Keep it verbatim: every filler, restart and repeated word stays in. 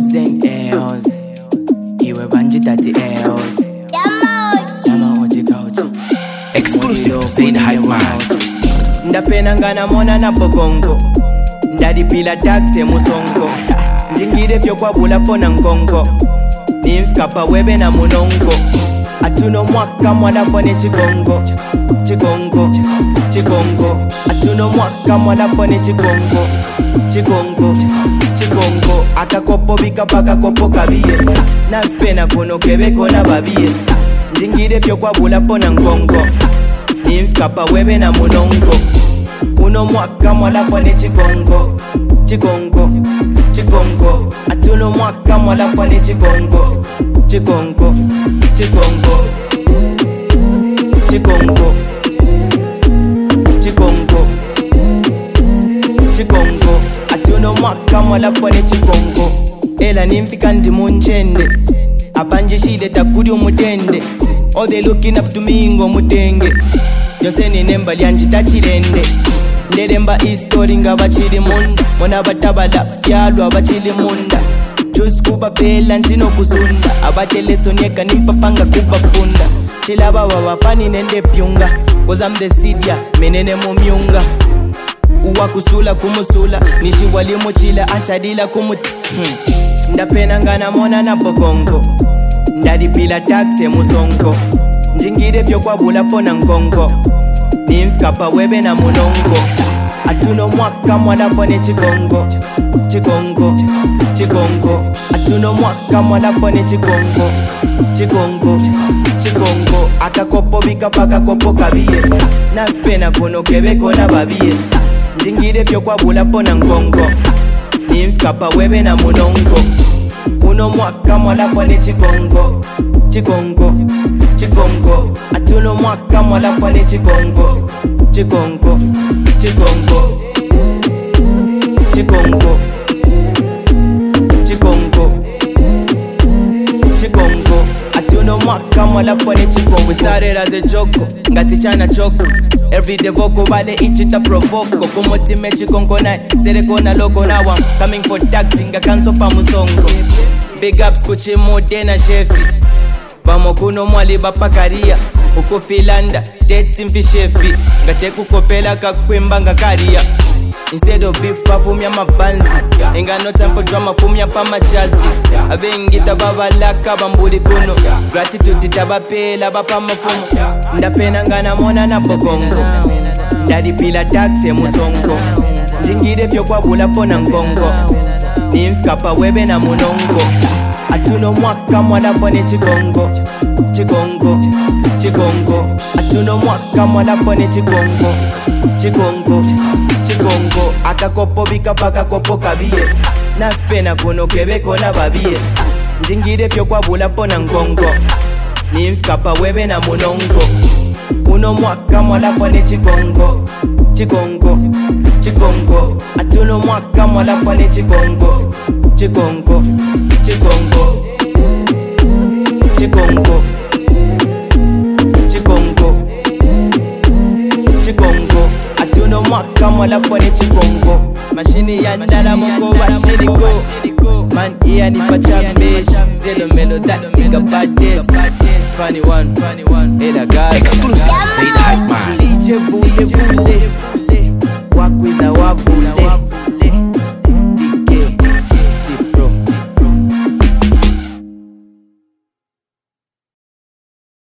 Zen Eos Iwe banji thirty Eos Yama oji kauchi Exclusive to Zaid Hype Man. Ndapena ngana mona na bogongo Ndadi pila taxe musongo Njingire fyo kwa bula pona nkongo Nimfkapa webe na munongo Atuno mwaka mwala fone chikongo Chikongo, chikongo Atuno mwaka mwala fone chikongo Chikongo, chikongo Akakopo bika paka kopo kabie Naspena kuno kebeko na babie Njingire fyo kwa bula pona nkongo Nimfkapa webe na munongo Uno mwaka mwala fone chikongo Chikongo, chikongo Atuno mwaka mwala fone chikongo Chikongo, chikongo Chikongo Chikongo Chikongo Atuno mwaka mwala fone chikongo Ela nimfika ndi munchende Apanjishide takudi umutende All they looking up to me ngo mutenge Yose ni nemba lianjita chirende Nderemba history nga bachiri munda Mona batabala fyalwa abachili munda Just kuba pela ntino kuzunda Abateleso nieka nimpapanga kubafunda Chilaba wawapani nende pyunga Cause I'm the seed ya menene mumyunga Uwa kusula kumusula Nishi walimu chila ashadila kumut hmm. Ndapena ngana mona na bogongo Ndadi pila taxe musongo Njingire fyo kwa bula pona nkongo Nimfkapa webe na munongo Atuno mwaka mwala fone chikongo Chikongo, chikongo Atuno mwaka mwala fone chikongo Chikongo, chikongo Akakopo bika paka kopo kabie Naspena kuno kebeko na babie Njingire fyo kwa bula pona nkongo Nimfkapa webe na munongo Uno mwaka mwala fone chikongo Chikongo, chikongo Atuno mwaka mwala fone chikongo Chikongo, chikongo Chikongo Chikongo Chikongo Atuno mwaka mwala fone chikongo We started as a joke, ngati chana choko Everyday voko vale ichita provoko Kumotime chikongo na sere kona loko na wam Coming for taxi nga kanso pa musongo Big ups kuchimu dena shefi Bamo kuno mwali bapakaria Uko filanda, deti mfishefi Ngate kukopela kakwemba nga karia Instead of beef pafumya mabanzi Inga no time for drama fumya pa machazi Abengita babalaka bambuli kuno Gratitude tabapela bapa mafumo Ndapena ngana mona na bogongo Ndadi pila taxe musongo Njingire fyo kwa bula pona nkongo Nimfkapa webe na munongo Atuno mwaka mwala fone chikongo Chikongo, chikongo Atuno mwaka mwala fone chikongo Chikongo, chikongo Akakopo bika paka kopo kabie Naspena kuno kebeko na babie Njingire fyo kwa bula pona nkongo Nimfkapa webe na munongo Uno mwaka mwala fone chikongo Chikongo, chikongo Atuno mwaka mwala fone chikongo Chikongo, chikongo Chikongo Chikongo Chikongo Atuno mwaka mwala fone chikongo Mashini ya ndala moko wa shiriko Man iya ni pacha besh Zelo melo za nigga bad days Funny one, funny one